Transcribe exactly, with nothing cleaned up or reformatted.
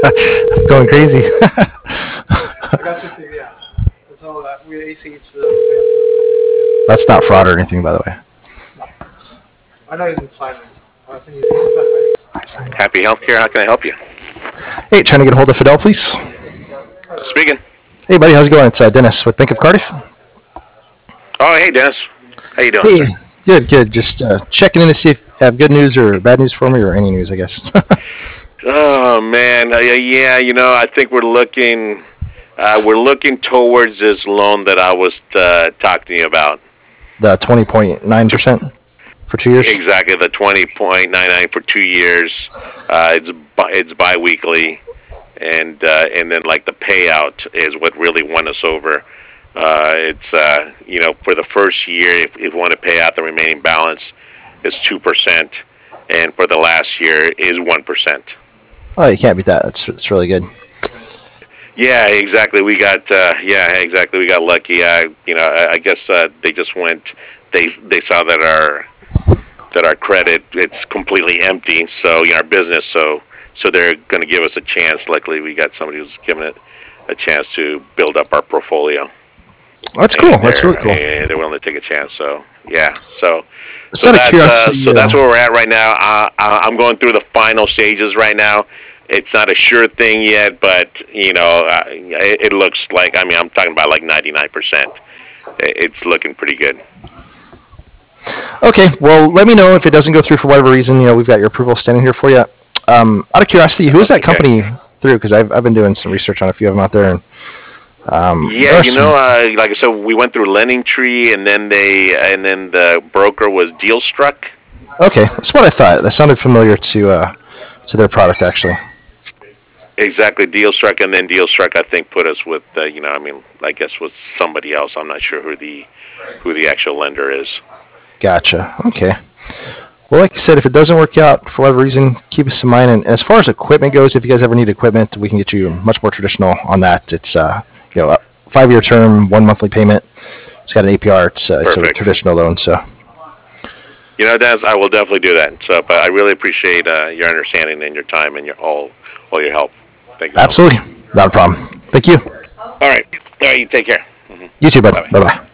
Going crazy. I got fifty, yeah. That's all that. We A C each. Uh, That's not fraud or anything, by the way. I know he's in finance. I think he's in finance. Happy Healthcare, how can I help you? Hey, trying to get a hold of Fidel, please. Speaking. Hey, buddy, how's it going? It's uh, Dennis with Bank of Cardiff. Oh, hey, Dennis. How you doing, Hey, sir? good, good. Just uh, checking in to see if you have good news or bad news for me, or any news, I guess. Oh, man. Uh, yeah, you know, I think we're looking uh, we're looking towards this loan that I was uh, talking to you about. The twenty point nine percent for two years? Exactly, the twenty point nine nine for two years. Uh, it's bi- it's biweekly, and uh, and then like the payout is what really won us over. Uh, it's uh, you know for the first year, if, if you want to pay out the remaining balance, it's two percent, and for the last year is one percent. Oh, you can't beat that. That's, that's really good. Yeah, exactly. We got uh, yeah, exactly. We got lucky. I you know I, I guess uh, they just went. They they saw that our that our credit it's completely empty. So you know our business. So so they're going to give us a chance. Luckily, we got somebody who's giving it a chance to build up our portfolio. That's cool. And That's they're, really cool. and they're willing to take a chance. So yeah. So Just so out of that's uh, curiosity, so that's uh, where we're at right now. Uh, I- I'm going through the final stages right now. It's not a sure thing yet, but you know, uh, it, it looks like. I mean, I'm talking about like ninety-nine percent. It's looking pretty good. Okay, well, let me know if it doesn't go through for whatever reason. You know, we've got your approval standing here for you. Um, out of curiosity, who is that Okay. company through? Because I've, I've been doing some research on a few of them out there. And, um, there Yeah, are you know, some, uh, like I said, we went through Lending Tree, and then they, and then the broker was Dealstruck. okay, that's what I thought. That sounded familiar to uh, to their product, actually. Exactly, Dealstruck, and then Dealstruck, I think, put us with, uh, you know, I mean, I guess with somebody else. I'm not sure who the who the actual lender is. Gotcha. Okay. Well, like I said, if it doesn't work out for whatever reason, keep us in mind. And as far as equipment goes, if you guys ever need equipment, we can get you much more traditional on that. It's uh, you know, a five-year term, one monthly payment. It's got an A P R. It's uh, it's a Perfect. traditional loan. So You know, Dennis, I will definitely do that. So, but I really appreciate uh, your understanding and your time and your all all your help. Thank you so much. absolutely, not a problem. Thank you. All right, all right, you take care. You too, bud. Bye bye. Bye bye.